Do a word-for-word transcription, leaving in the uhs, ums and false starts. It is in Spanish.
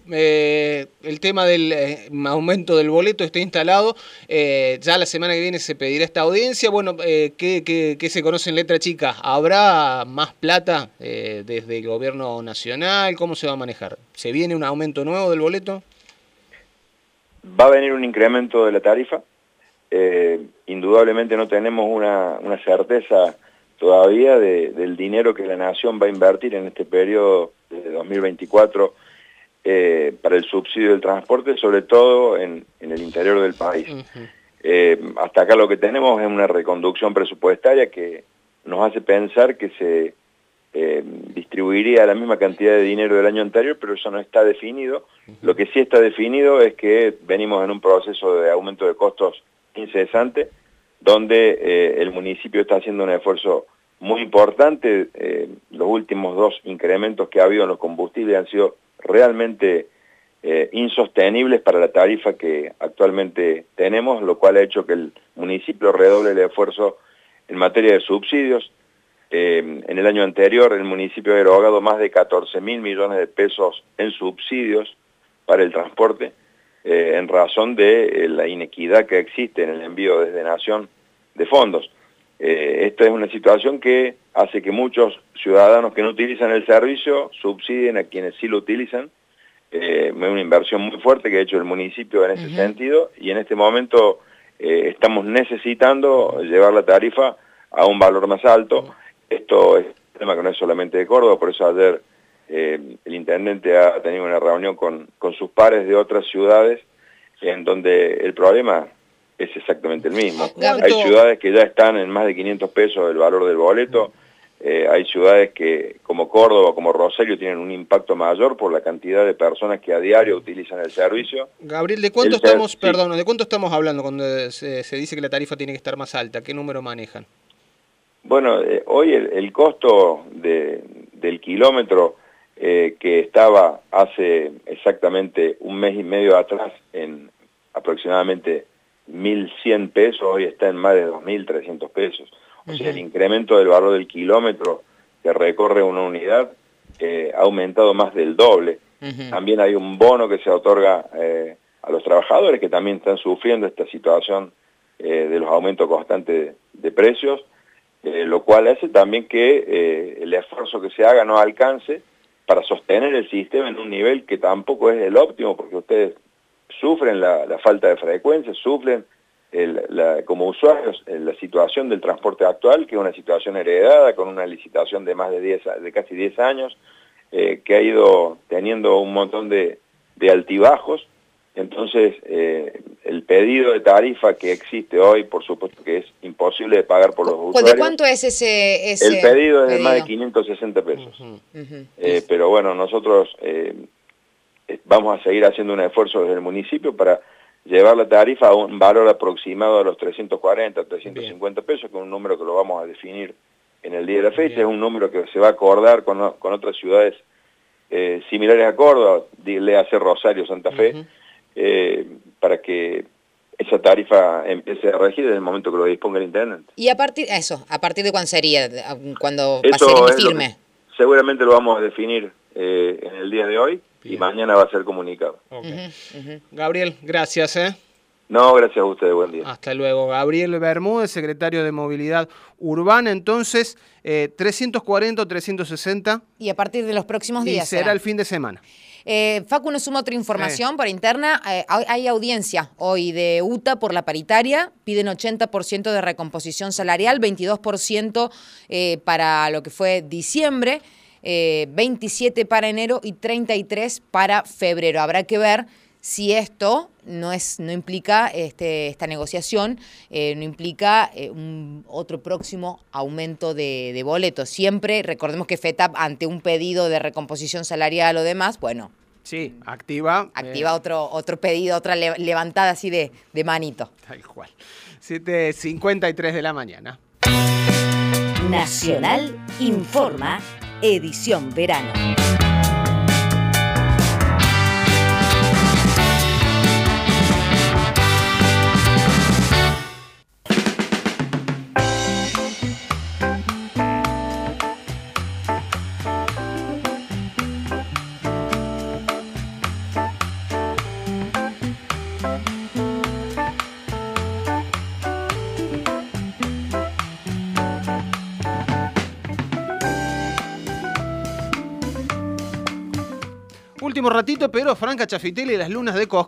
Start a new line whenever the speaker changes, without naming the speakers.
eh, el tema del eh, aumento del boleto está instalado. Eh, ya la semana que viene se pedirá esta audiencia. Bueno, eh, ¿qué, qué, qué se conoce en letra chica? ¿Habrá más plata eh, desde el gobierno nacional? ¿Cómo se va a manejar? ¿Se viene un aumento nuevo del boleto?
Va a venir un incremento de la tarifa. Eh, indudablemente no tenemos una, una certeza todavía de, del dinero que la Nación va a invertir en este periodo de dos mil veinticuatro eh, para el subsidio del transporte, sobre todo en, en el interior del país. Uh-huh. eh, hasta acá lo que tenemos es una reconducción presupuestaria que nos hace pensar que se eh, distribuiría la misma cantidad de dinero del año anterior, pero eso no está definido. Uh-huh. Lo que sí está definido es que venimos en un proceso de aumento de costos incesante, donde eh, el municipio está haciendo un esfuerzo muy importante. Eh, los últimos dos incrementos que ha habido en los combustibles han sido realmente eh, insostenibles para la tarifa que actualmente tenemos, lo cual ha hecho que el municipio redoble el esfuerzo en materia de subsidios. Eh, en el año anterior el municipio ha erogado más de catorce mil millones de pesos en subsidios para el transporte, Eh, en razón de eh, la inequidad que existe en el envío desde Nación de fondos. Eh, esta es una situación que hace que muchos ciudadanos que no utilizan el servicio subsidien a quienes sí lo utilizan. Eh, es una inversión muy fuerte que ha hecho el municipio en ese uh-huh. sentido, y en este momento eh, estamos necesitando llevar la tarifa a un valor más alto. Uh-huh. Esto es un tema que no es solamente de Córdoba, por eso ayer Eh, el intendente ha tenido una reunión con, con sus pares de otras ciudades en donde el problema es exactamente el mismo.
Gabriel.
Hay ciudades que ya están en más de quinientos pesos el valor del boleto, eh, hay ciudades que como Córdoba, como Rosario, tienen un impacto mayor por la cantidad de personas que a diario utilizan el servicio.
Gabriel, ¿de cuánto
el
estamos,
sí.
perdón, de cuánto estamos hablando cuando se, se dice que la tarifa tiene que estar más alta? ¿Qué número manejan?
Bueno, eh, hoy el, el costo de, del kilómetro Eh, que estaba hace exactamente un mes y medio atrás en aproximadamente mil cien pesos, hoy está en más de dos mil trescientos pesos. O uh-huh. sea, el incremento del valor del kilómetro que recorre una unidad eh, ha aumentado más del doble. Uh-huh. También hay un bono que se otorga eh, a los trabajadores que también están sufriendo esta situación eh, de los aumentos constantes de, de precios, eh, lo cual hace también que eh, el esfuerzo que se haga no alcance para sostener el sistema en un nivel que tampoco es el óptimo, porque ustedes sufren la, la falta de frecuencia, sufren el, la, como usuarios la situación del transporte actual, que es una situación heredada con una licitación de más de, diez, de casi diez años, eh, que ha ido teniendo un montón de, de altibajos. Entonces, eh, el pedido de tarifa que existe hoy, por supuesto que es imposible de pagar por los usuarios.
¿De cuánto es ese, ese
El pedido es
pedido?
de más de quinientos sesenta pesos.
Uh-huh.
Uh-huh.
Eh, pero bueno, nosotros eh, vamos a seguir haciendo un esfuerzo desde el municipio para llevar la tarifa a un valor aproximado de los trescientos cuarenta, trescientos cincuenta Bien. pesos, que es un número que lo vamos a definir en el día de la fecha. Bien. Es un número que se va a acordar con, con otras ciudades eh, similares a Córdoba, le hace Rosario, Santa Fe, uh-huh. eh, para que esa tarifa empiece a regir desde el momento que lo disponga el intendente.
¿Y a partir eso, a partir de cuándo sería? ¿Cuándo va a
Eso
ser
es
firme?
Lo que, seguramente lo vamos a definir eh, en el día de hoy. Bien. Y mañana va a ser comunicado.
Okay. Uh-huh, uh-huh. Gabriel, gracias. ¿eh?
No, gracias a ustedes, buen día.
Hasta luego. Gabriel Bermúdez, secretario de Movilidad Urbana, entonces, eh, trescientos cuarenta o trescientos sesenta.
Y a partir de los próximos días.
Y será,
será
el fin de semana.
Eh, Facu nos suma otra información eh. por interna. Eh, hay audiencia hoy de U T A por la paritaria. Piden ochenta por ciento de recomposición salarial, veintidós por ciento eh, para lo que fue diciembre, eh, veintisiete para enero y treinta y tres para febrero. Habrá que ver si esto no es no implica este, esta negociación, eh, no implica eh, un otro próximo aumento de, de boletos. Siempre, recordemos que FETAP, ante un pedido de recomposición salarial o demás, bueno,
sí, activa.
Activa
eh,
otro otro pedido, otra le, levantada así de, de manito.
Tal cual. siete cincuenta y tres de la mañana.
Nacional Informa, edición verano.
Último ratito, pero Franca Chafitelli y las lunas de Cosquín.